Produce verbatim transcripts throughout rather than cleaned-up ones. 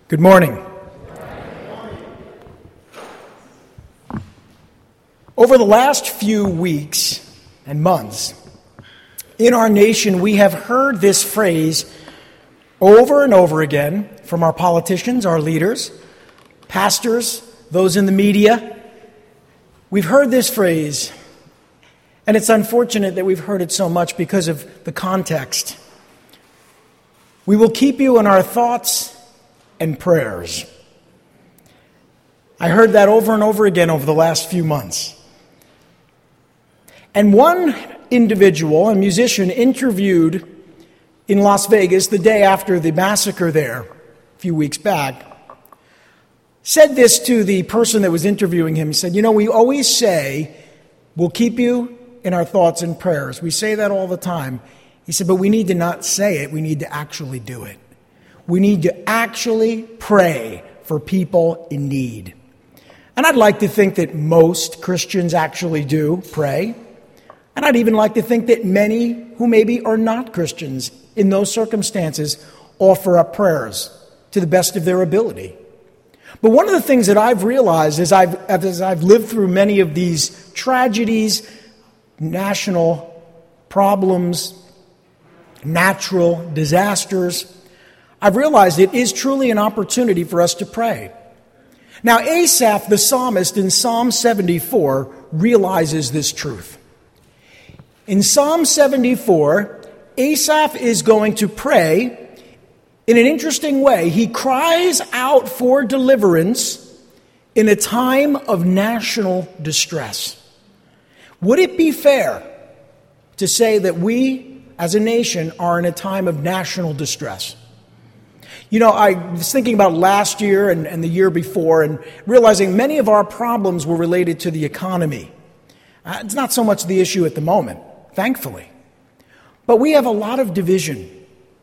Good morning. Over the last few weeks and months, in our nation, we have heard this phrase over and over again from our politicians, our leaders, pastors, those in the media. We've heard this phrase, and it's unfortunate that we've heard it so much because of the context. We will keep you in our thoughts and prayers. I heard that over and over again over the last few months. And one individual, a musician, interviewed in Las Vegas the day after the massacre there, a few weeks back, said this to the person that was interviewing him. He said, you know, we always say, we'll keep you in our thoughts and prayers. We say that all the time. He said, but we need to not say it, we need to actually do it. We need to actually pray for people in need. And I'd like to think that most Christians actually do pray. And I'd even like to think that many who maybe are not Christians in those circumstances offer up prayers to the best of their ability. But one of the things that I've realized as I've, as I've lived through many of these tragedies, national problems, natural disasters, I've realized it is truly an opportunity for us to pray. Now, Asaph, the psalmist, in Psalm seventy-four, realizes this truth. In Psalm seventy-four, Asaph is going to pray in an interesting way. He cries out for deliverance in a time of national distress. Would it be fair to say that we, as a nation, are in a time of national distress? You know, I was thinking about last year and, and the year before and realizing many of our problems were related to the economy. Uh, it's not so much the issue at the moment, thankfully. But we have a lot of division.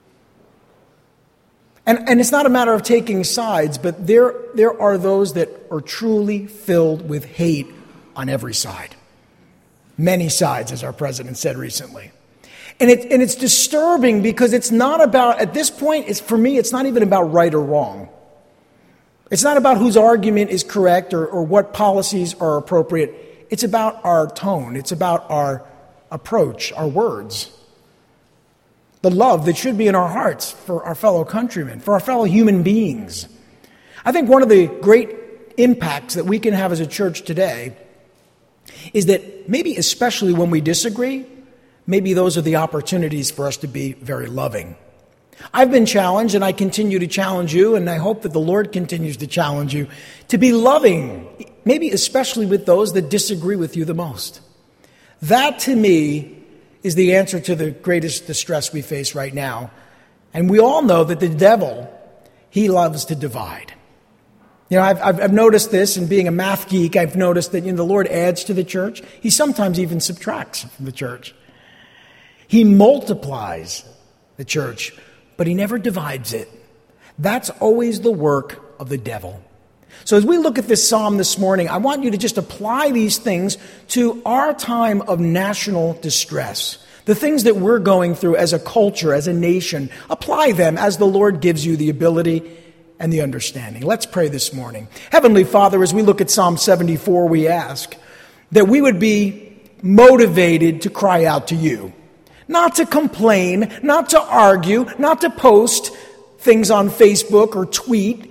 And, and it's not a matter of taking sides, but there, there are those that are truly filled with hate on every side. Many sides, as our president said recently. And, it, and it's disturbing because it's not about, at this point, it's, for me, it's not even about right or wrong. It's not about whose argument is correct or, or what policies are appropriate. It's about our tone. It's about our approach, our words. The love that should be in our hearts for our fellow countrymen, for our fellow human beings. I think one of the great impacts that we can have as a church today is that maybe especially when we disagree, maybe those are the opportunities for us to be very loving. I've been challenged, and I continue to challenge you, and I hope that the Lord continues to challenge you to be loving, maybe especially with those that disagree with you the most. That, to me, is the answer to the greatest distress we face right now. And we all know that the devil, he loves to divide. You know, I've, I've, I've noticed this, and being a math geek, I've noticed that, you know, the Lord adds to the church. He sometimes even subtracts from the church. He multiplies the church, but he never divides it. That's always the work of the devil. So as we look at this psalm this morning, I want you to just apply these things to our time of national distress. The things that we're going through as a culture, as a nation, apply them as the Lord gives you the ability and the understanding. Let's pray this morning. Heavenly Father, as we look at Psalm seventy-four, we ask that we would be motivated to cry out to you. Not to complain, not to argue, not to post things on Facebook or tweet,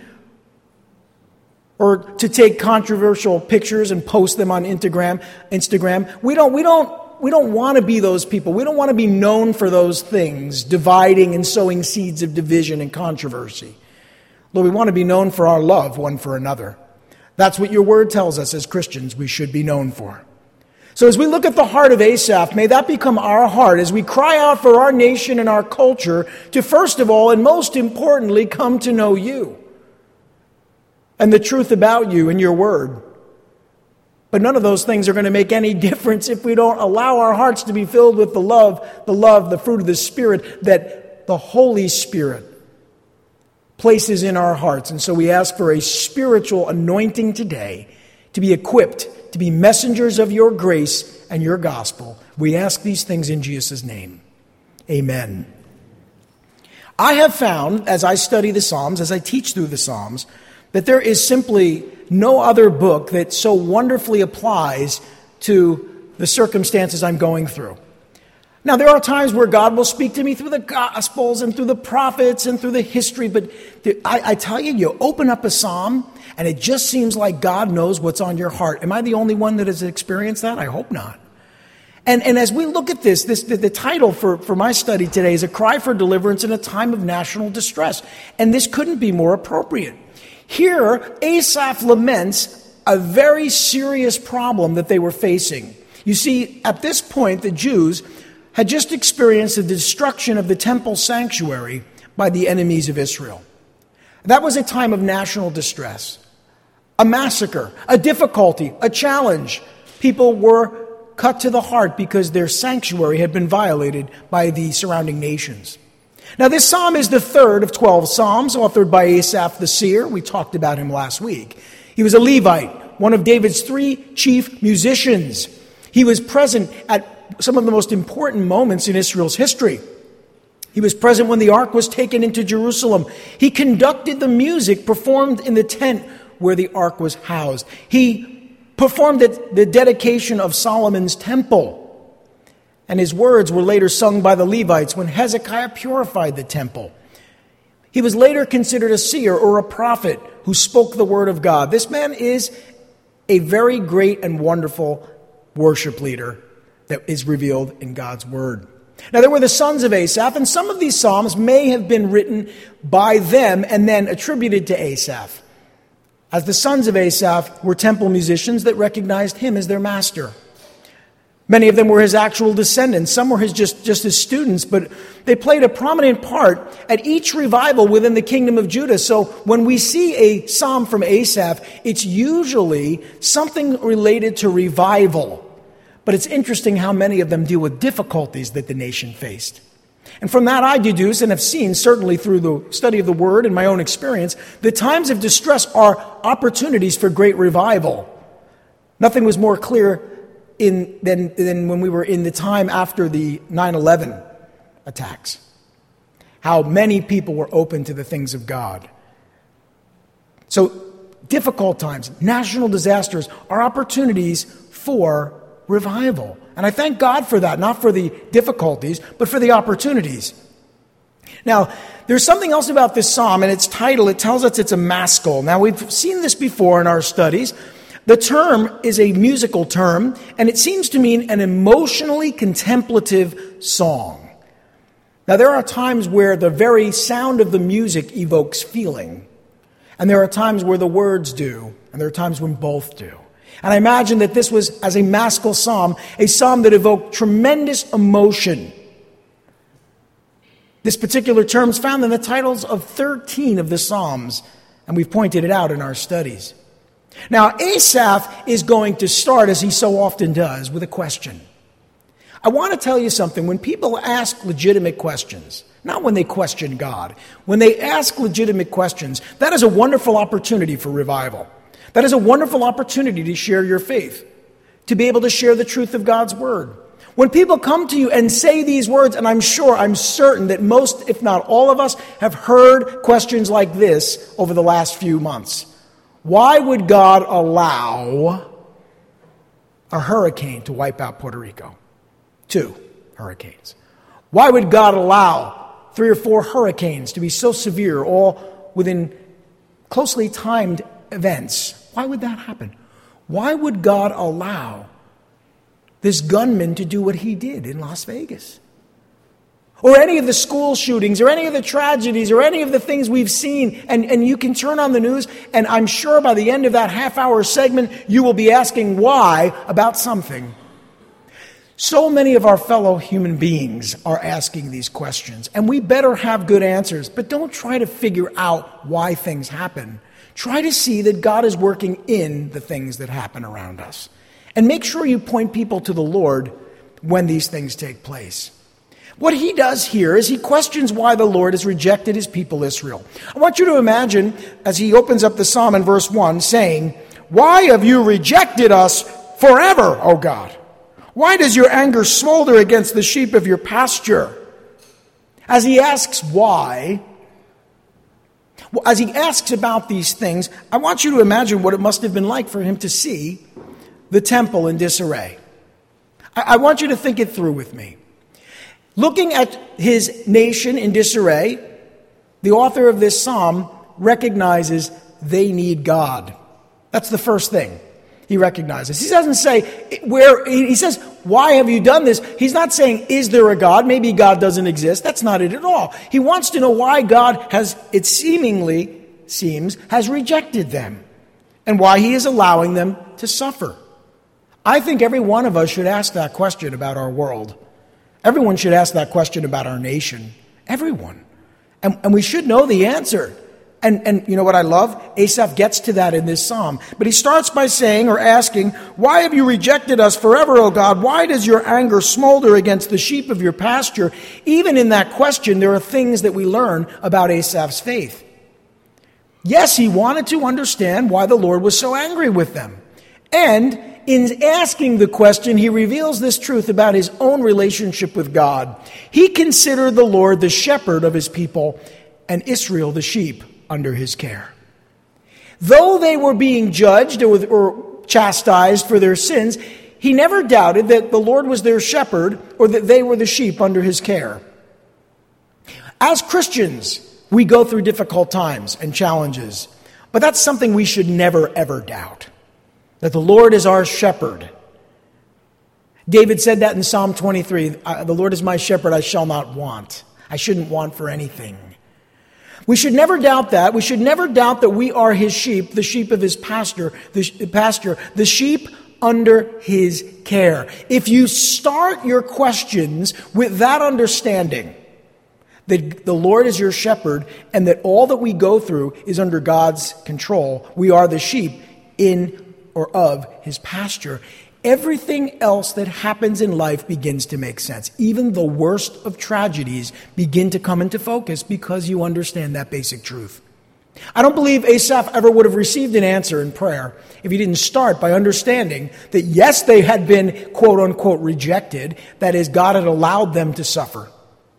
or to take controversial pictures and post them on Instagram. Instagram. We don't, we don't, we don't want to be those people. We don't want to be known for those things, dividing and sowing seeds of division and controversy. Lord, we want to be known for our love one for another. That's what your word tells us as Christians we should be known for. So as we look at the heart of Asaph, may that become our heart as we cry out for our nation and our culture to first of all and most importantly come to know you and the truth about you and your word. But none of those things are going to make any difference if we don't allow our hearts to be filled with the love, the love, the fruit of the Spirit that the Holy Spirit places in our hearts. And so we ask for a spiritual anointing today to be equipped to be messengers of your grace and your gospel. We ask these things in Jesus' name. Amen. I have found, as I study the Psalms, as I teach through the Psalms, that there is simply no other book that so wonderfully applies to the circumstances I'm going through. Now, there are times where God will speak to me through the Gospels and through the prophets and through the history, but I, I tell you, you open up a psalm, and it just seems like God knows what's on your heart. Am I the only one that has experienced that? I hope not. And, and as we look at this, this the, the title for, for my study today is A Cry for Deliverance in a Time of National Distress. And this couldn't be more appropriate. Here, Asaph laments a very serious problem that they were facing. You see, at this point, the Jews had just experienced the destruction of the temple sanctuary by the enemies of Israel. That was a time of national distress, a massacre, a difficulty, a challenge. People were cut to the heart because their sanctuary had been violated by the surrounding nations. Now, this psalm is the third of twelve psalms authored by Asaph the seer. We talked about him last week. He was a Levite, one of David's three chief musicians. He was present at some of the most important moments in Israel's history. He was present when the ark was taken into Jerusalem. He conducted the music performed in the tent where the ark was housed. He performed the dedication of Solomon's temple. And his words were later sung by the Levites when Hezekiah purified the temple. He was later considered a seer or a prophet who spoke the word of God. This man is a very great and wonderful worship leader that is revealed in God's word. Now, there were the sons of Asaph, and some of these psalms may have been written by them and then attributed to Asaph, as the sons of Asaph were temple musicians that recognized him as their master. Many of them were his actual descendants. Some were his just, just his students, but they played a prominent part at each revival within the kingdom of Judah. So when we see a psalm from Asaph, it's usually something related to revival. But it's interesting how many of them deal with difficulties that the nation faced. And from that I deduce, and have seen certainly through the study of the Word and my own experience, that times of distress are opportunities for great revival. Nothing was more clear in than, than when we were in the time after the nine eleven attacks. How many people were open to the things of God. So difficult times, national disasters are opportunities for revival. And I thank God for that, not for the difficulties, but for the opportunities. Now, there's something else about this psalm, and its title, it tells us it's a maskil. Now, we've seen this before in our studies. The term is a musical term, and it seems to mean an emotionally contemplative song. Now, there are times where the very sound of the music evokes feeling, and there are times where the words do, and there are times when both do. And I imagine that this was, as a maskil psalm, a psalm that evoked tremendous emotion. This particular term is found in the titles of thirteen of the Psalms, and we've pointed it out in our studies. Now, Asaph is going to start, as he so often does, with a question. I want to tell you something. When people ask legitimate questions, not when they question God, when they ask legitimate questions, that is a wonderful opportunity for revival. That is a wonderful opportunity to share your faith, to be able to share the truth of God's word. When people come to you and say these words, and I'm sure, I'm certain that most, if not all of us, have heard questions like this over the last few months. Why would God allow a hurricane to wipe out Puerto Rico? Two hurricanes. Why would God allow three or four hurricanes to be so severe, all within closely timed events? Why would that happen? Why would God allow this gunman to do what he did in Las Vegas? Or any of the school shootings, or any of the tragedies, or any of the things we've seen. And, and you can turn on the news, and I'm sure by the end of that half-hour segment, you will be asking why about something. So many of our fellow human beings are asking these questions, and we better have good answers. But don't try to figure out why things happen. Try to see that God is working in the things that happen around us. And make sure you point people to the Lord when these things take place. What he does here is he questions why the Lord has rejected his people Israel. I want you to imagine, as he opens up the psalm in verse one, saying, "Why have you rejected us forever, O God? Why does your anger smolder against the sheep of your pasture?" As he asks why, as he asks about these things, I want you to imagine what it must have been like for him to see the temple in disarray. I, I want you to think it through with me. Looking at his nation in disarray, the author of this psalm recognizes they need God. That's the first thing he recognizes. He doesn't say, where, he says, why have you done this? He's not saying, is there a God? Maybe God doesn't exist. That's not it at all. He wants to know why God has, it seemingly seems, has rejected them and why he is allowing them to suffer. I think every one of us should ask that question about our world. Everyone should ask that question about our nation. Everyone. And, and we should know the answer. And, and you know what I love? Asaph gets to that in this psalm. But he starts by saying or asking, why have you rejected us forever, O God? Why does your anger smolder against the sheep of your pasture? Even in that question, there are things that we learn about Asaph's faith. Yes, he wanted to understand why the Lord was so angry with them. And in asking the question, he reveals this truth about his own relationship with God. He considered the Lord the shepherd of his people and Israel the sheep under his care. Though they were being judged or, or chastised for their sins, he never doubted that the Lord was their shepherd or that they were the sheep under his care. As Christians, we go through difficult times and challenges, but that's something we should never, ever doubt, that the Lord is our shepherd. David said that in Psalm twenty-three, the Lord is my shepherd, I shall not want. I shouldn't want for anything. We should never doubt that. We should never doubt that we are his sheep, the sheep of his pasture, the pasture, the sheep under his care. If you start your questions with that understanding, that the Lord is your shepherd and that all that we go through is under God's control, we are the sheep in or of his pasture, everything else that happens in life begins to make sense. Even the worst of tragedies begin to come into focus because you understand that basic truth. I don't believe Asaph ever would have received an answer in prayer if he didn't start by understanding that yes, they had been quote unquote rejected. That is, God had allowed them to suffer.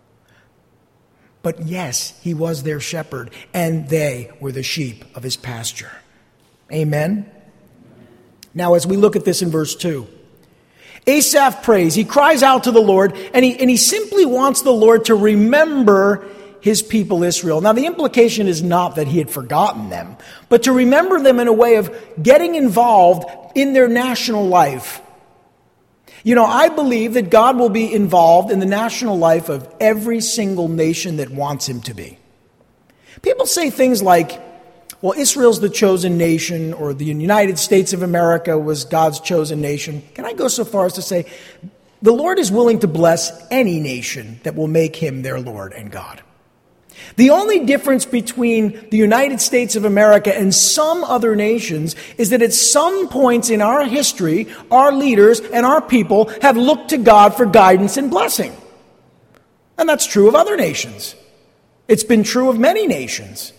But yes, he was their shepherd and they were the sheep of his pasture. Amen. Now, as we look at this in verse two, Asaph prays. He cries out to the Lord, and he, and he simply wants the Lord to remember his people Israel. Now, the implication is not that he had forgotten them, but to remember them in a way of getting involved in their national life. You know, I believe that God will be involved in the national life of every single nation that wants him to be. People say things like, well, Israel's the chosen nation, or the United States of America was God's chosen nation. Can I go so far as to say, the Lord is willing to bless any nation that will make him their Lord and God. The only difference between the United States of America and some other nations is that at some points in our history, our leaders and our people have looked to God for guidance and blessing. And that's true of other nations. It's been true of many nations.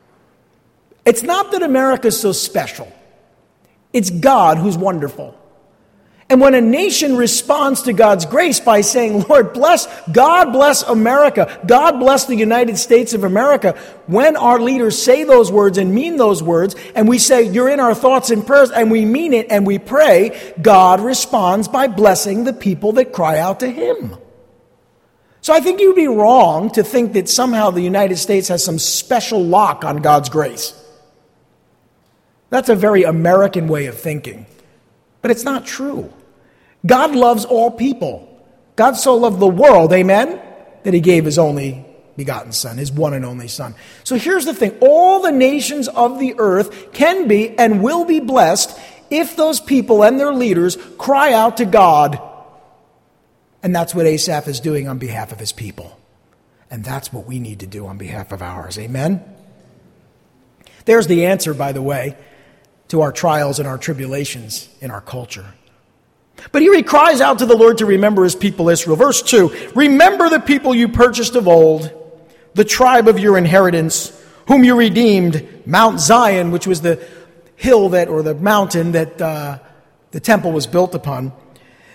It's not that America's so special. It's God who's wonderful. And when a nation responds to God's grace by saying, Lord, bless, God bless America, God bless the United States of America, when our leaders say those words and mean those words, and we say, you're in our thoughts and prayers, and we mean it and we pray, God responds by blessing the people that cry out to him. So I think you'd be wrong to think that somehow the United States has some special lock on God's grace. That's a very American way of thinking. But it's not true. God loves all people. God so loved the world, amen, that he gave his only begotten son, his one and only son. So here's the thing. All the nations of the earth can be and will be blessed if those people and their leaders cry out to God. And that's what Asaph is doing on behalf of his people. And that's what we need to do on behalf of ours, amen? There's the answer, by the way, to our trials and our tribulations in our culture. But here he cries out to the Lord to remember his people Israel. Verse two, remember the people you purchased of old, the tribe of your inheritance, whom you redeemed, Mount Zion, which was the hill that, or the mountain that uh, the temple was built upon.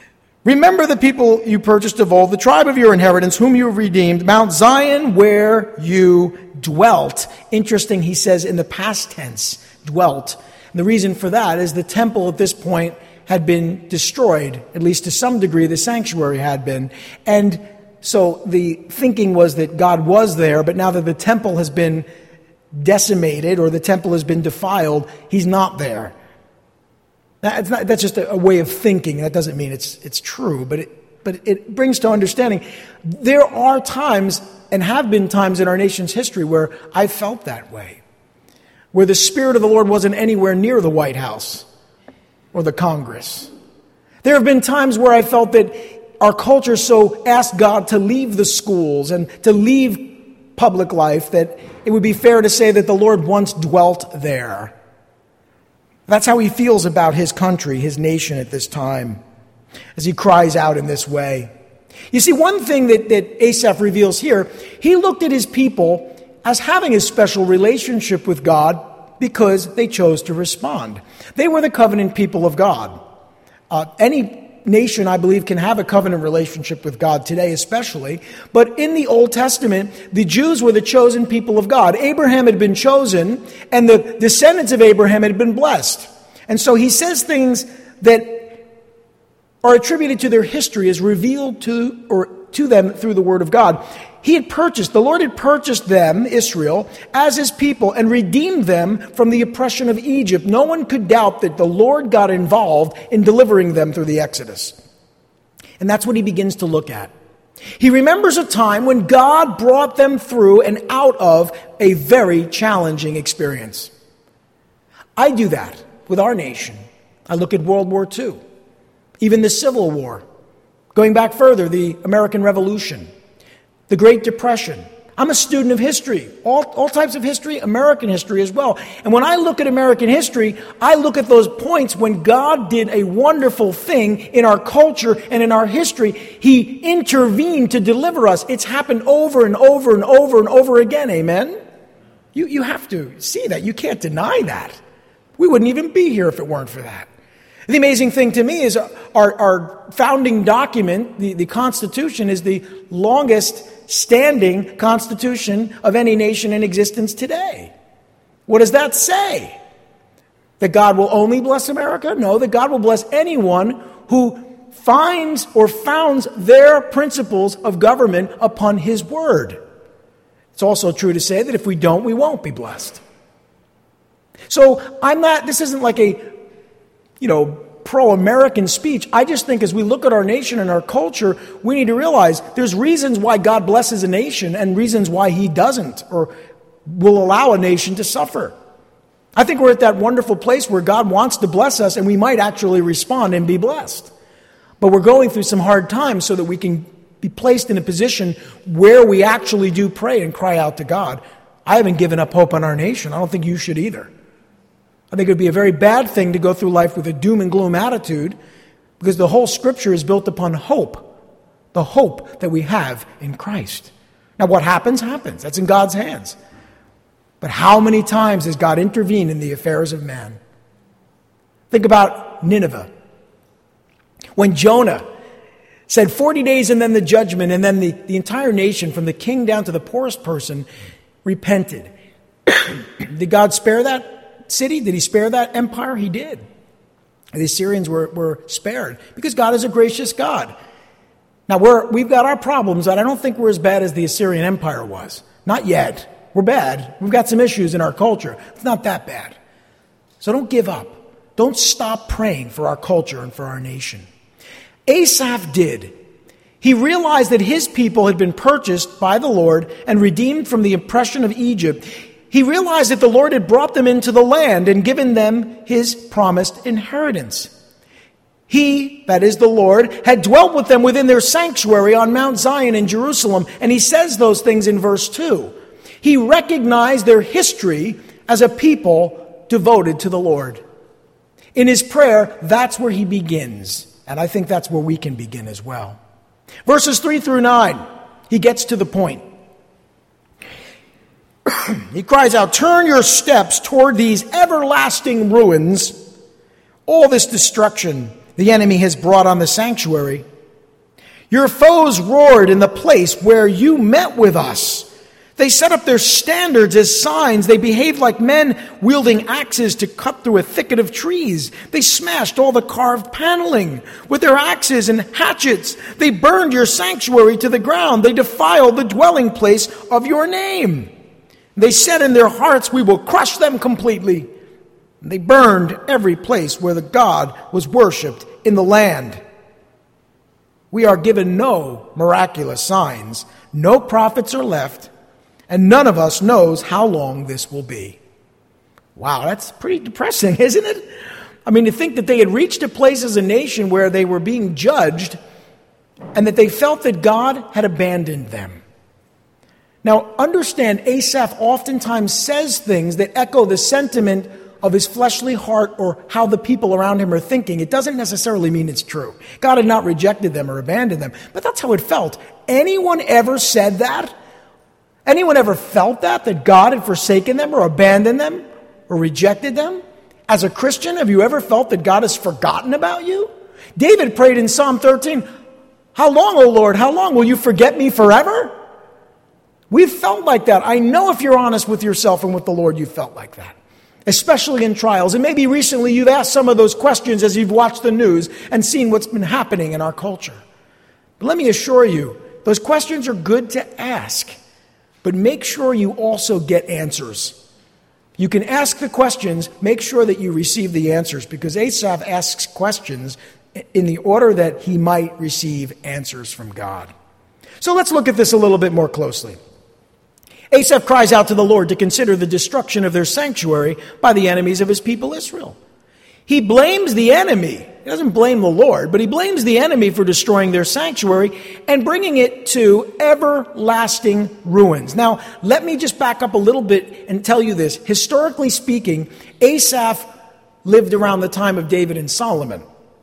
Remember the people you purchased of old, the tribe of your inheritance, whom you have redeemed, Mount Zion, where you dwelt. Interesting, he says in the past tense, dwelt. And the reason for that is the temple at this point had been destroyed, at least to some degree the sanctuary had been. And so the thinking was that God was there, but now that the temple has been decimated or the temple has been defiled, he's not there. That's, not, that's just a, a way of thinking. That doesn't mean it's it's true, but it, but it brings to understanding. There are times, and have been times in our nation's history, where I felt that way, where the Spirit of the Lord wasn't anywhere near the White House or the Congress. There have been times where I felt that our culture so asked God to leave the schools and to leave public life that it would be fair to say that the Lord once dwelt there. That's how he feels about his country, his nation at this time, as he cries out in this way. You see, one thing that, that Asaph reveals here, he looked at his people as having a special relationship with God because they chose to respond. They were the covenant people of God. Uh, any nation, I believe, can have a covenant relationship with God today especially. But in the Old Testament, the Jews were the chosen people of God. Abraham had been chosen, and the descendants of Abraham had been blessed. And so he says things that are attributed to their history as revealed to or to them through the Word of God. He had purchased, the Lord had purchased them, Israel, as his people and redeemed them from the oppression of Egypt. No one could doubt that the Lord got involved in delivering them through the Exodus. And that's what he begins to look at. He remembers a time when God brought them through and out of a very challenging experience. I do that with our nation. I look at World War Two, even the Civil War. Going back further, the American Revolution, the Great Depression. I'm a student of history, all, all types of history, American history as well. And when I look at American history, I look at those points when God did a wonderful thing in our culture and in our history. He intervened to deliver us. It's happened over and over and over and over again, amen? You, you have to see that. You can't deny that. We wouldn't even be here if it weren't for that. The amazing thing to me is our, our founding document, the, the Constitution, is the longest standing constitution of any nation in existence today. What does that say? That God will only bless America? No, that God will bless anyone who finds or founds their principles of government upon his word. It's also true to say that if we don't, we won't be blessed. So I'm not, this isn't like a, you know, pro-American speech. I just think as we look at our nation and our culture, we need to realize there's reasons why God blesses a nation and reasons why he doesn't or will allow a nation to suffer. I think we're at that wonderful place where God wants to bless us and we might actually respond and be blessed. But we're going through some hard times so that we can be placed in a position where we actually do pray and cry out to God. I haven't given up hope on our nation. I don't think you should either. I think it would be a very bad thing to go through life with a doom and gloom attitude because the whole Scripture is built upon hope, the hope that we have in Christ. Now, what happens, happens. That's in God's hands. But how many times has God intervened in the affairs of man? Think about Nineveh. When Jonah said forty days and then the judgment, and then the, the entire nation, from the king down to the poorest person, repented. Did God spare that city? Did he spare that empire? He did. The Assyrians were, were spared because God is a gracious God. Now, we're, we've got our problems, and I don't think we're as bad as the Assyrian Empire was. Not yet. We're bad. We've got some issues in our culture. It's not that bad. So don't give up. Don't stop praying for our culture and for our nation. Asaph did. He realized that his people had been purchased by the Lord and redeemed from the oppression of Egypt. He realized that the Lord had brought them into the land and given them his promised inheritance. He, that is the Lord, had dwelt with them within their sanctuary on Mount Zion in Jerusalem. And he says those things in verse two. He recognized their history as a people devoted to the Lord. In his prayer, that's where he begins. And I think that's where we can begin as well. Verses three through nine, he gets to the point. He cries out, "Turn your steps toward these everlasting ruins. All this destruction the enemy has brought on the sanctuary. Your foes roared in the place where you met with us. They set up their standards as signs. They behaved like men wielding axes to cut through a thicket of trees. They smashed all the carved paneling with their axes and hatchets. They burned your sanctuary to the ground. They defiled the dwelling place of your name. They said in their hearts, we will crush them completely. They burned every place where the God was worshipped in the land. We are given no miraculous signs. No prophets are left. And none of us knows how long this will be. Wow, that's pretty depressing, isn't it? I mean, to think that they had reached a place as a nation where they were being judged and that they felt that God had abandoned them. Now, understand, Asaph oftentimes says things that echo the sentiment of his fleshly heart or how the people around him are thinking. It doesn't necessarily mean it's true. God had not rejected them or abandoned them, but that's how it felt. Anyone ever said that? Anyone ever felt that, that God had forsaken them or abandoned them or rejected them? As a Christian, have you ever felt that God has forgotten about you? David prayed in Psalm thirteen, how long, O Lord, how long will you forget me forever? We've felt like that. I know if you're honest with yourself and with the Lord, you felt like that, especially in trials. And maybe recently you've asked some of those questions as you've watched the news and seen what's been happening in our culture. But let me assure you, those questions are good to ask. But make sure you also get answers. You can ask the questions, make sure that you receive the answers, because Asaph asks questions in the order that he might receive answers from God. So let's look at this a little bit more closely. Asaph cries out to the Lord to consider the destruction of their sanctuary by the enemies of his people Israel. He blames the enemy. He doesn't blame the Lord, but he blames the enemy for destroying their sanctuary and bringing it to everlasting ruins. Now, let me just back up a little bit and tell you this. Historically speaking, Asaph lived around the time of David and Solomon.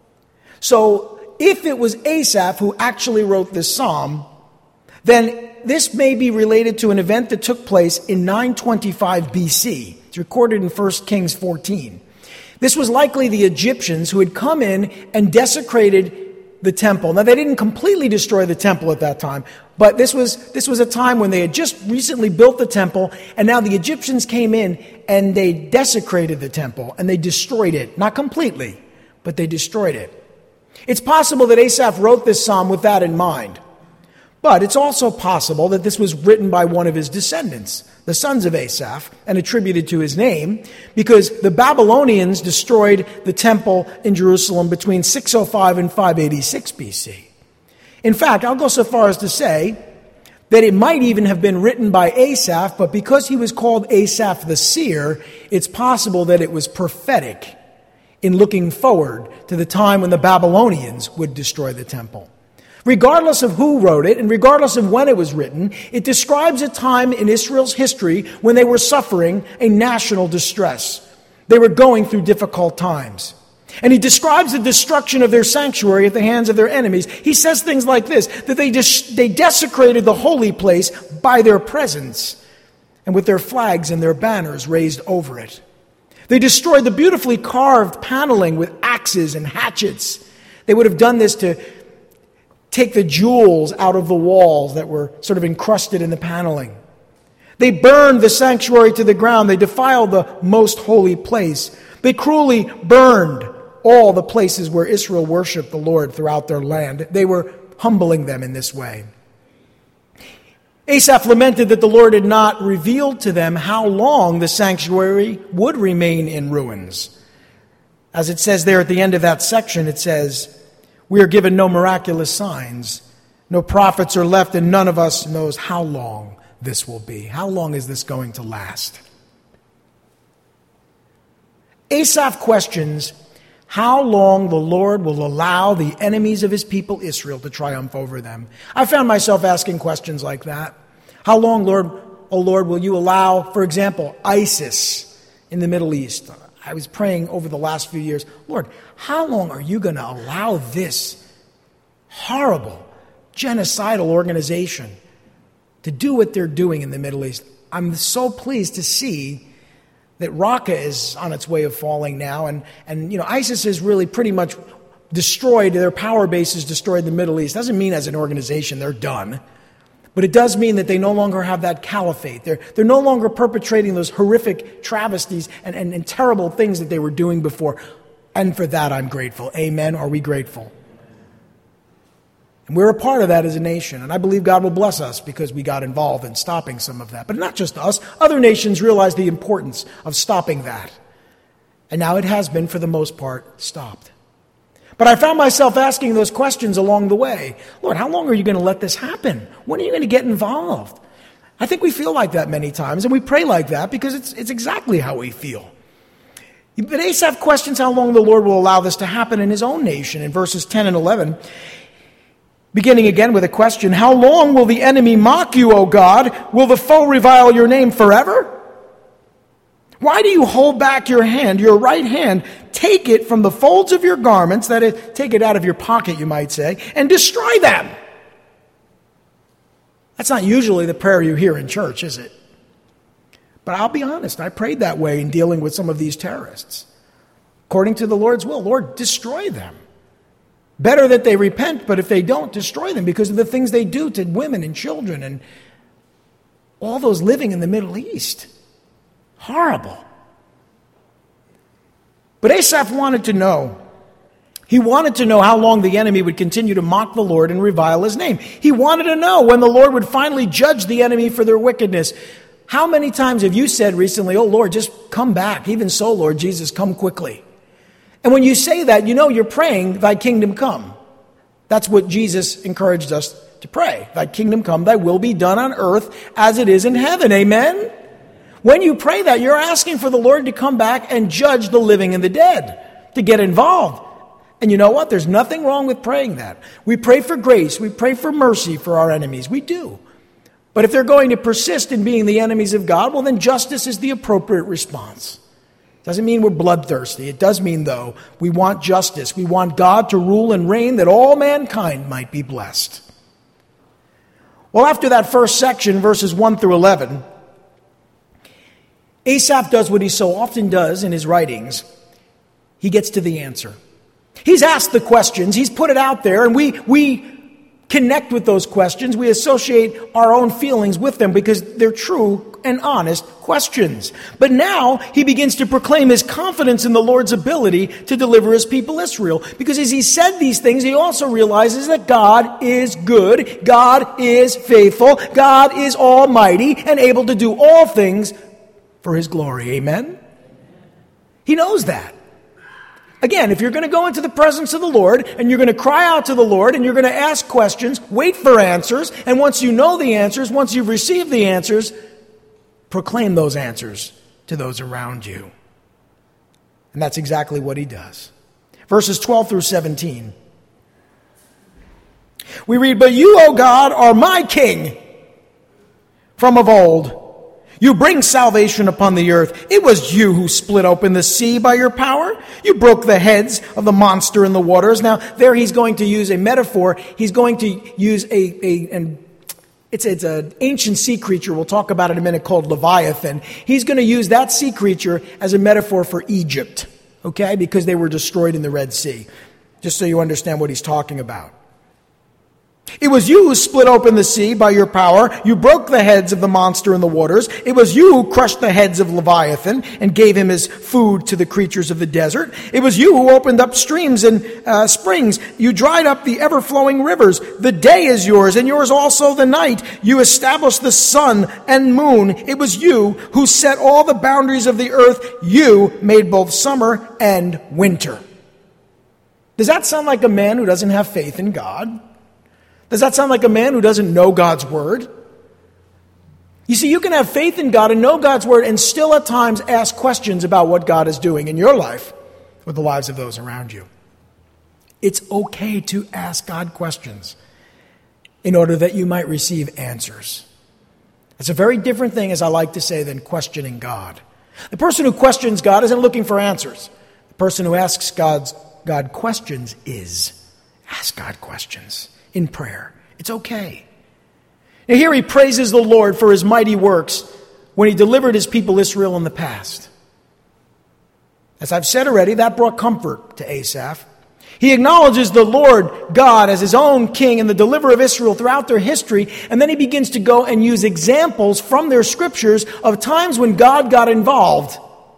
So, if it was Asaph who actually wrote this psalm, then this may be related to an event that took place in nine twenty-five B C. It's recorded in First Kings fourteen. This was likely the Egyptians who had come in and desecrated the temple. Now, they didn't completely destroy the temple at that time, but this was this was a time when they had just recently built the temple, and now the Egyptians came in and they desecrated the temple, and they destroyed it. Not completely, but they destroyed it. It's possible that Asaph wrote this psalm with that in mind. But it's also possible that this was written by one of his descendants, the sons of Asaph, and attributed to his name, because the Babylonians destroyed the temple in Jerusalem between six oh five and five eighty-six B C. In fact, I'll go so far as to say that it might even have been written by Asaph, but because he was called Asaph the seer, it's possible that it was prophetic in looking forward to the time when the Babylonians would destroy the temple. Regardless of who wrote it, and regardless of when it was written, it describes a time in Israel's history when they were suffering a national distress. They were going through difficult times. And he describes the destruction of their sanctuary at the hands of their enemies. He says things like this, that they, des- they desecrated the holy place by their presence, and with their flags and their banners raised over it. They destroyed the beautifully carved paneling with axes and hatchets. They would have done this to take the jewels out of the walls that were sort of encrusted in the paneling. They burned the sanctuary to the ground. They defiled the most holy place. They cruelly burned all the places where Israel worshiped the Lord throughout their land. They were humbling them in this way. Asaph lamented that the Lord had not revealed to them how long the sanctuary would remain in ruins. As it says there at the end of that section, it says, "We are given no miraculous signs. No prophets are left, and none of us knows how long this will be." How long is this going to last? Asaph questions how long the Lord will allow the enemies of his people Israel to triumph over them. I found myself asking questions like that. How long, Lord, oh Lord, will you allow, for example, ISIS in the Middle East? I was praying over the last few years, Lord, how long are you going to allow this horrible, genocidal organization to do what they're doing in the Middle East? I'm so pleased to see that Raqqa is on its way of falling now, and, and you know, ISIS is really pretty much destroyed, their power bases destroyed in the Middle East. Doesn't mean as an organization they're done. But it does mean that they no longer have that caliphate. They're, they're no longer perpetrating those horrific travesties and, and, and terrible things that they were doing before. And for that, I'm grateful. Amen. Are we grateful? And we're a part of that as a nation. And I believe God will bless us because we got involved in stopping some of that. But not just us. Other nations realize the importance of stopping that. And now it has been, for the most part, stopped. But I found myself asking those questions along the way. Lord, how long are you going to let this happen? When are you going to get involved? I think we feel like that many times, and we pray like that because it's, it's exactly how we feel. But Asaph questions how long the Lord will allow this to happen in his own nation. In verses ten and eleven, beginning again with a question, how long will the enemy mock you, O God? Will the foe revile your name forever? Why do you hold back your hand, your right hand, take it from the folds of your garments, that is, take it out of your pocket, you might say, and destroy them? That's not usually the prayer you hear in church, is it? But I'll be honest, I prayed that way in dealing with some of these terrorists. According to the Lord's will, Lord, destroy them. Better that they repent, but if they don't, destroy them because of the things they do to women and children and all those living in the Middle East. Horrible. But Asaph wanted to know. He wanted to know how long the enemy would continue to mock the Lord and revile his name. He wanted to know when the Lord would finally judge the enemy for their wickedness. How many times have you said recently, oh Lord, just come back. Even so, Lord Jesus, come quickly. And when you say that, you know you're praying, thy kingdom come. That's what Jesus encouraged us to pray. Thy kingdom come, thy will be done on earth as it is in heaven. Amen? When you pray that, you're asking for the Lord to come back and judge the living and the dead, to get involved. And you know what? There's nothing wrong with praying that. We pray for grace. We pray for mercy for our enemies. We do. But if they're going to persist in being the enemies of God, well, then justice is the appropriate response. Doesn't mean we're bloodthirsty. It does mean, though, we want justice. We want God to rule and reign that all mankind might be blessed. Well, after that first section, verses one through eleven, Asaph does what he so often does in his writings. He gets to the answer. He's asked the questions. He's put it out there, and we we connect with those questions. We associate our own feelings with them because they're true and honest questions. But now he begins to proclaim his confidence in the Lord's ability to deliver his people Israel. Because as he said these things, he also realizes that God is good, God is faithful, God is almighty and able to do all things for his glory. Amen? He knows that. Again, if you're going to go into the presence of the Lord and you're going to cry out to the Lord and you're going to ask questions, wait for answers. And once you know the answers, once you've received the answers, proclaim those answers to those around you. And that's exactly what he does. Verses twelve through seventeen. We read, but you, O God, are my king from of old. You bring salvation upon the earth. It was you who split open the sea by your power. You broke the heads of the monster in the waters. Now, there he's going to use a metaphor. He's going to use a, a an, it's, it's an ancient sea creature. We'll talk about it in a minute, called Leviathan. He's going to use that sea creature as a metaphor for Egypt, okay, because they were destroyed in the Red Sea, just so you understand what he's talking about. It was you who split open the sea by your power. You broke the heads of the monster in the waters. It was you who crushed the heads of Leviathan and gave him his food to the creatures of the desert. It was you who opened up streams and uh, springs. You dried up the ever-flowing rivers. The day is yours, and yours also the night. You established the sun and moon. It was you who set all the boundaries of the earth. You made both summer and winter. Does that sound like a man who doesn't have faith in God? Does that sound like a man who doesn't know God's word? You see, you can have faith in God and know God's word and still at times ask questions about what God is doing in your life or the lives of those around you. It's okay to ask God questions in order that you might receive answers. It's a very different thing, as I like to say, than questioning God. The person who questions God isn't looking for answers. The person who asks God's, God questions is. Ask God questions. In prayer. It's okay. Now here he praises the Lord for his mighty works when he delivered his people Israel in the past. As I've said already, that brought comfort to Asaph. He acknowledges the Lord God as his own king and the deliverer of Israel throughout their history, and then he begins to go and use examples from their scriptures of times when God got involved.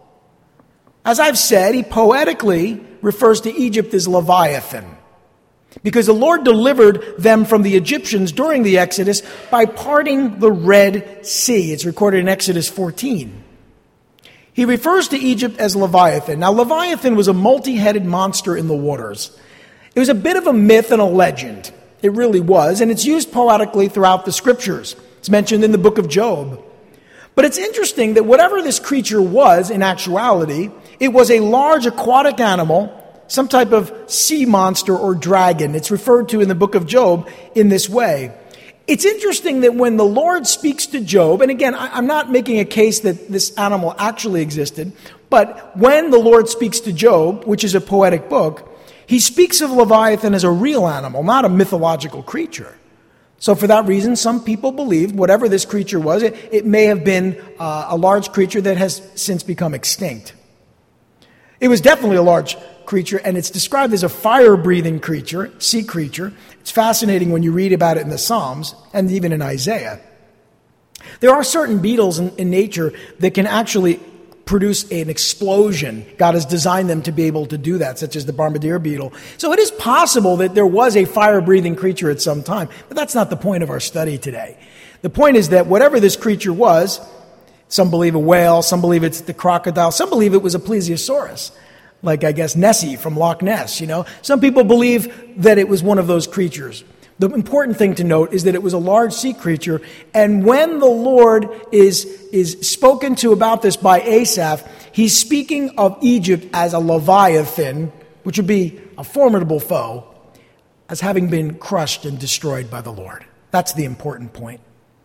As I've said, he poetically refers to Egypt as Leviathan, because the Lord delivered them from the Egyptians during the Exodus by parting the Red Sea. It's recorded in Exodus fourteen. He refers to Egypt as Leviathan. Now, Leviathan was a multi-headed monster in the waters. It was a bit of a myth and a legend. It really was, and it's used poetically throughout the scriptures. It's mentioned in the book of Job. But it's interesting that whatever this creature was, in actuality, it was a large aquatic animal, some type of sea monster or dragon. It's referred to in the book of Job in this way. It's interesting that when the Lord speaks to Job, and again, I'm not making a case that this animal actually existed, but when the Lord speaks to Job, which is a poetic book, he speaks of Leviathan as a real animal, not a mythological creature. So for that reason, some people believe whatever this creature was, it, it may have been uh, a large creature that has since become extinct. It was definitely a large creature, and it's described as a fire-breathing creature, sea creature. It's fascinating when you read about it in the Psalms and even in Isaiah. There are certain beetles in, in nature that can actually produce an explosion. God has designed them to be able to do that, such as the bombardier beetle. So it is possible that there was a fire-breathing creature at some time, but that's not the point of our study today. The point is that whatever this creature was, some believe a whale, some believe it's the crocodile, some believe it was a plesiosaurus, like, I guess, Nessie from Loch Ness, you know. Some people believe that it was one of those creatures. The important thing to note is that it was a large sea creature, and when the Lord is, is spoken to about this by Asaph, he's speaking of Egypt as a Leviathan, which would be a formidable foe, as having been crushed and destroyed by the Lord. That's the important point.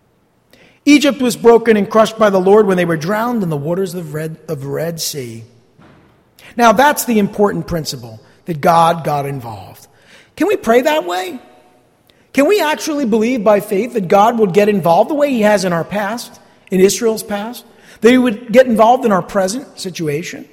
Egypt was broken and crushed by the Lord when they were drowned in the waters of, Red, of the Red Sea. Now, that's the important principle, that God got involved. Can we pray that way? Can we actually believe by faith that God would get involved the way he has in our past, in Israel's past? That he would get involved in our present situation?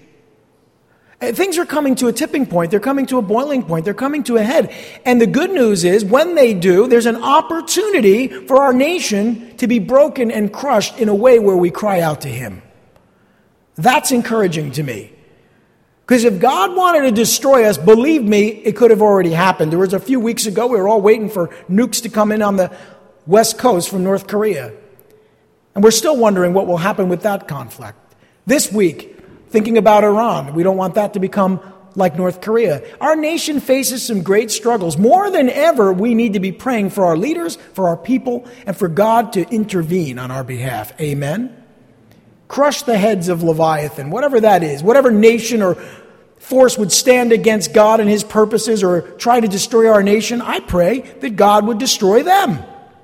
Things are coming to a tipping point. They're coming to a boiling point. They're coming to a head. And the good news is, when they do, there's an opportunity for our nation to be broken and crushed in a way where we cry out to him. That's encouraging to me. Because if God wanted to destroy us, believe me, it could have already happened. There was a few weeks ago, we were all waiting for nukes to come in on the west coast from North Korea. And we're still wondering what will happen with that conflict. This week, thinking about Iran, we don't want that to become like North Korea. Our nation faces some great struggles. More than ever, we need to be praying for our leaders, for our people, and for God to intervene on our behalf. Amen? Crush the heads of Leviathan, whatever that is, whatever nation or force would stand against God and his purposes or try to destroy our nation. I pray that God would destroy them.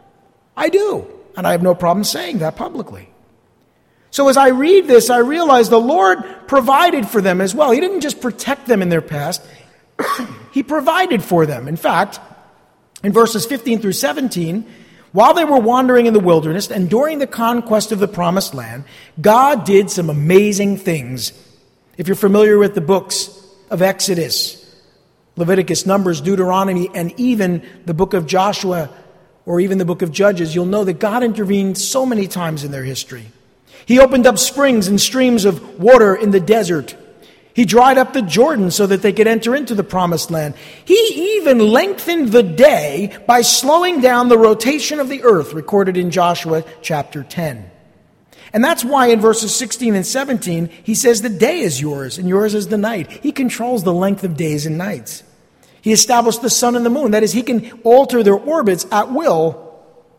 I do, and I have no problem saying that publicly. So as I read this, I realize the Lord provided for them as well. He didn't just protect them in their past, he provided for them. In fact, in verses fifteen through seventeen, while they were wandering in the wilderness and during the conquest of the promised land, God did some amazing things. If you're familiar with the books of Exodus, Leviticus, Numbers, Deuteronomy, and even the book of Joshua, or even the book of Judges, you'll know that God intervened so many times in their history. He opened up springs and streams of water in the desert. He dried up the Jordan so that they could enter into the promised land. He even lengthened the day by slowing down the rotation of the earth, recorded in Joshua chapter ten. And that's why in verses sixteen and seventeen, he says the day is yours and yours is the night. He controls the length of days and nights. He established the sun and the moon. That is, he can alter their orbits at will.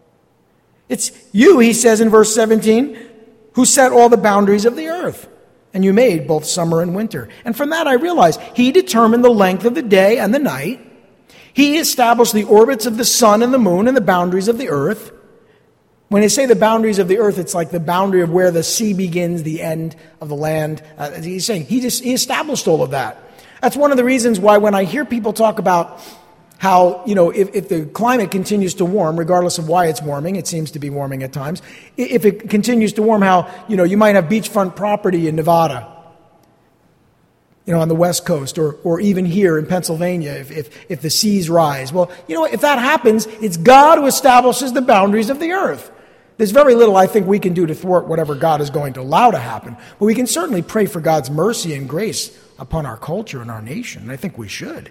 It's you, he says in verse seventeen, who set all the boundaries of the earth. And you made both summer and winter. And from that I realize he determined the length of the day and the night. He established the orbits of the sun and the moon and the boundaries of the earth. When they say the boundaries of the earth, it's like the boundary of where the sea begins, the end of the land. Uh, he's saying he just he established all of that. That's one of the reasons why when I hear people talk about how, you know, if, if the climate continues to warm, regardless of why it's warming, it seems to be warming at times, if it continues to warm, how, you know, you might have beachfront property in Nevada. you know, on the West Coast, or, or even here in Pennsylvania, if, if, if the seas rise. Well, you know, if that happens, it's God who establishes the boundaries of the earth. There's very little I think we can do to thwart whatever God is going to allow to happen. But we can certainly pray for God's mercy and grace upon our culture and our nation. And I think we should.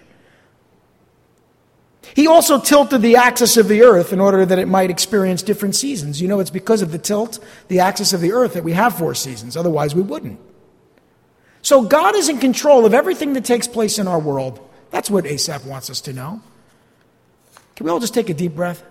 He also tilted the axis of the earth in order that it might experience different seasons. You know, it's because of the tilt, the axis of the earth, that we have four seasons. Otherwise, we wouldn't. So God is in control of everything that takes place in our world. That's what Asaph wants us to know. Can we all just take a deep breath?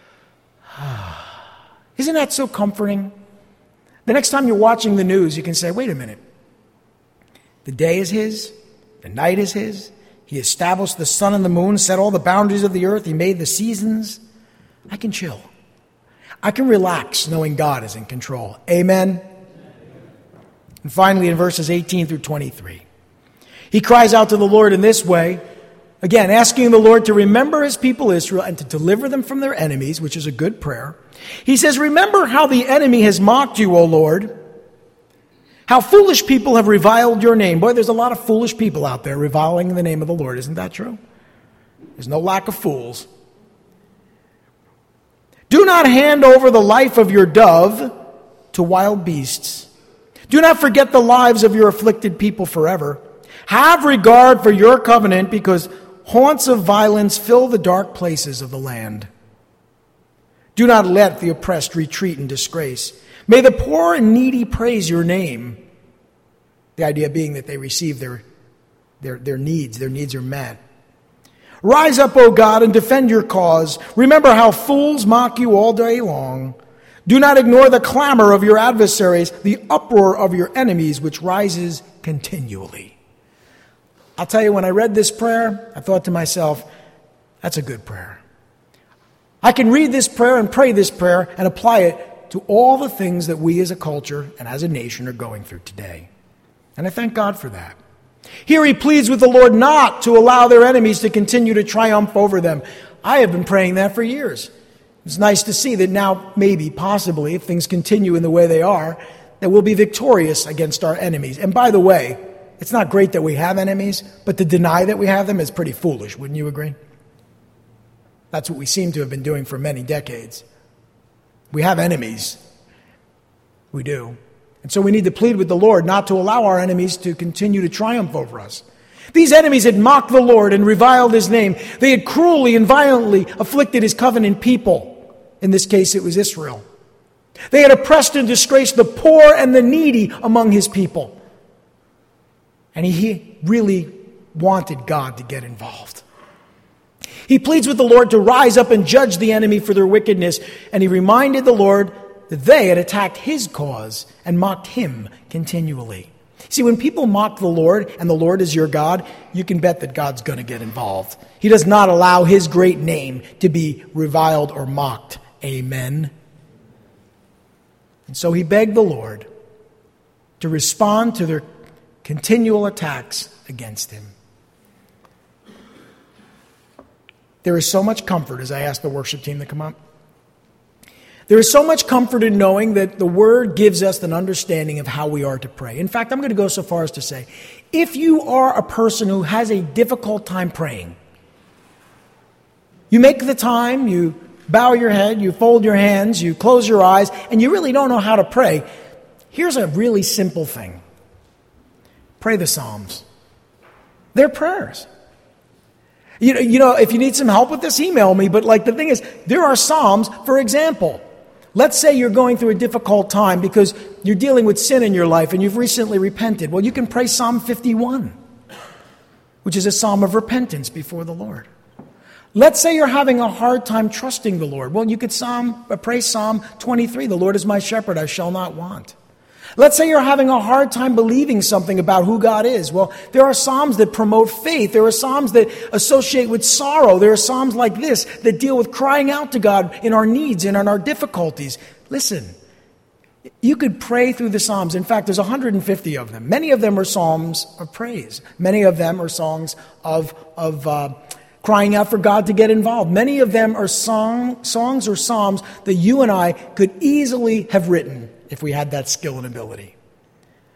Isn't that so comforting? The next time you're watching the news, you can say, wait a minute. The day is his. The night is his. He established the sun and the moon, set all the boundaries of the earth. He made the seasons. I can chill. I can relax knowing God is in control. Amen? And finally, in verses eighteen through twenty-three, he cries out to the Lord in this way, again, asking the Lord to remember his people Israel and to deliver them from their enemies, which is a good prayer. He says, remember how the enemy has mocked you, O Lord, how foolish people have reviled your name. Boy, there's a lot of foolish people out there reviling the name of the Lord. Isn't that true? There's no lack of fools. Do not hand over the life of your dove to wild beasts. Do not forget the lives of your afflicted people forever. Have regard for your covenant, because haunts of violence fill the dark places of the land. Do not let the oppressed retreat in disgrace. May the poor and needy praise your name. The idea being that they receive their, their, their needs. Their needs are met. Rise up, O God, and defend your cause. Remember how fools mock you all day long. Do not ignore the clamor of your adversaries, the uproar of your enemies, which rises continually. I'll tell you, when I read this prayer, I thought to myself, that's a good prayer. I can read this prayer and pray this prayer and apply it to all the things that we as a culture and as a nation are going through today. And I thank God for that. Here he pleads with the Lord not to allow their enemies to continue to triumph over them. I have been praying that for years. It's nice to see that now, maybe, possibly, if things continue in the way they are, that we'll be victorious against our enemies. And by the way, it's not great that we have enemies, but to deny that we have them is pretty foolish, wouldn't you agree? That's what we seem to have been doing for many decades. We have enemies. We do. And so we need to plead with the Lord not to allow our enemies to continue to triumph over us. These enemies had mocked the Lord and reviled his name. They had cruelly and violently afflicted his covenant people. In this case, it was Israel. They had oppressed and disgraced the poor and the needy among his people. And he really wanted God to get involved. He pleads with the Lord to rise up and judge the enemy for their wickedness. And he reminded the Lord that they had attacked his cause and mocked him continually. See, when people mock the Lord, and the Lord is your God, you can bet that God's going to get involved. He does not allow his great name to be reviled or mocked. Amen. And so he begged the Lord to respond to their continual attacks against him. There is so much comfort, as I ask the worship team to come up. There is so much comfort in knowing that the Word gives us an understanding of how we are to pray. In fact, I'm going to go so far as to say, if you are a person who has a difficult time praying, you make the time, you bow your head, you fold your hands, you close your eyes, and you really don't know how to pray, here's a really simple thing. Pray the Psalms. They're prayers. You know, you know, if you need some help with this, email me. But like the thing is, there are Psalms, for example. Let's say you're going through a difficult time because you're dealing with sin in your life and you've recently repented. Well, you can pray Psalm fifty-one, which is a psalm of repentance before the Lord. Let's say you're having a hard time trusting the Lord. Well, you could psalm, uh, pray Psalm twenty-three, the Lord is my shepherd, I shall not want. Let's say you're having a hard time believing something about who God is. Well, there are psalms that promote faith. There are psalms that associate with sorrow. There are psalms like this that deal with crying out to God in our needs and in our difficulties. Listen, you could pray through the psalms. In fact, there's one hundred fifty of them. Many of them are psalms of praise. Many of them are songs of, of uh, crying out for God to get involved. Many of them are song, songs or psalms that you and I could easily have written if we had that skill and ability.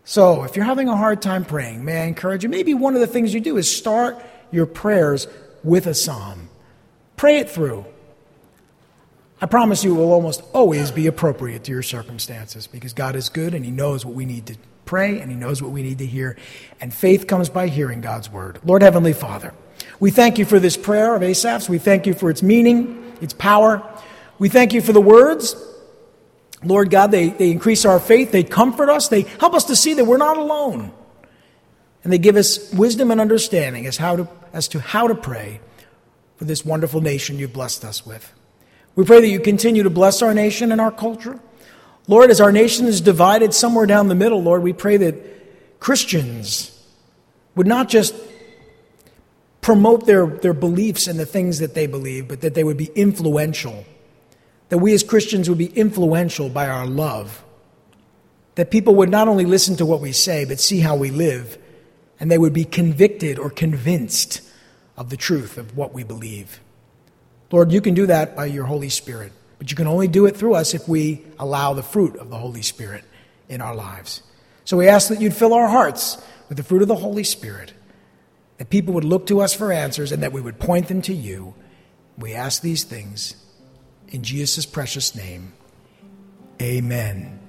So if you're having a hard time praying, may I encourage you, maybe one of the things you do is start your prayers with a psalm. Pray it through. I promise you it will almost always be appropriate to your circumstances because God is good and he knows what we need to pray and he knows what we need to hear. And faith comes by hearing God's word. Lord Heavenly Father, we thank you for this prayer of Asaph's. We thank you for its meaning, its power. We thank you for the words. Lord God, they, they increase our faith. They comfort us. They help us to see that we're not alone. And they give us wisdom and understanding as, how to, as to how to pray for this wonderful nation you've blessed us with. We pray that you continue to bless our nation and our culture. Lord, as our nation is divided somewhere down the middle, Lord, we pray that Christians would not just promote their, their beliefs and the things that they believe, but that they would be influential. That we as Christians would be influential by our love. That people would not only listen to what we say, but see how we live. And they would be convicted or convinced of the truth of what we believe. Lord, you can do that by your Holy Spirit. But you can only do it through us if we allow the fruit of the Holy Spirit in our lives. So we ask that you'd fill our hearts with the fruit of the Holy Spirit. That people would look to us for answers and that we would point them to you. We ask these things in Jesus' precious name. Amen.